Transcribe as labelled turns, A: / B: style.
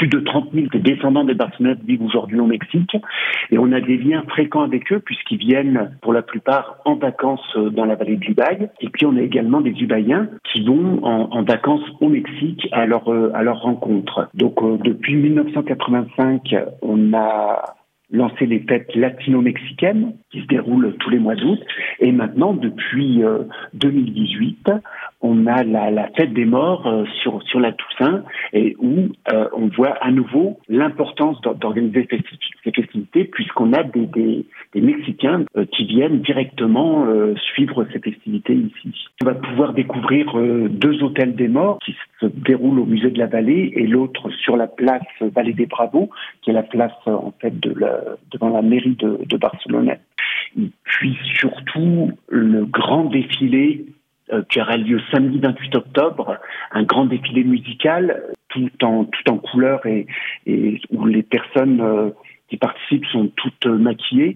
A: plus de 30 000 descendants des Barcelonaise vivent aujourd'hui au Mexique et on a des liens fréquents avec eux puisqu'ils viennent pour la plupart en vacances dans la vallée de l'Ubaye. Et puis on a également des Ubayens qui vont en vacances au Mexique à leur rencontre. Donc depuis 1985, on a lancé les fêtes latino-mexicaines qui se déroulent tous les mois d'août. Et maintenant, depuis 2018, on a la fête des morts sur la Toussaint et où on voit à nouveau l'importance d'organiser ces festivités puisqu'on a des Mexicains qui viennent directement suivre ces festivités ici. On va pouvoir découvrir 2 hôtels des morts qui se déroulent au musée de la Vallée et l'autre sur la place Vallée des Bravos, qui est la place en fait devant la mairie de Barcelone. Et puis surtout le grand défilé qui aura lieu samedi 28 octobre, un grand défilé musical tout en couleurs et où les personnes qui participent sont toutes maquillées.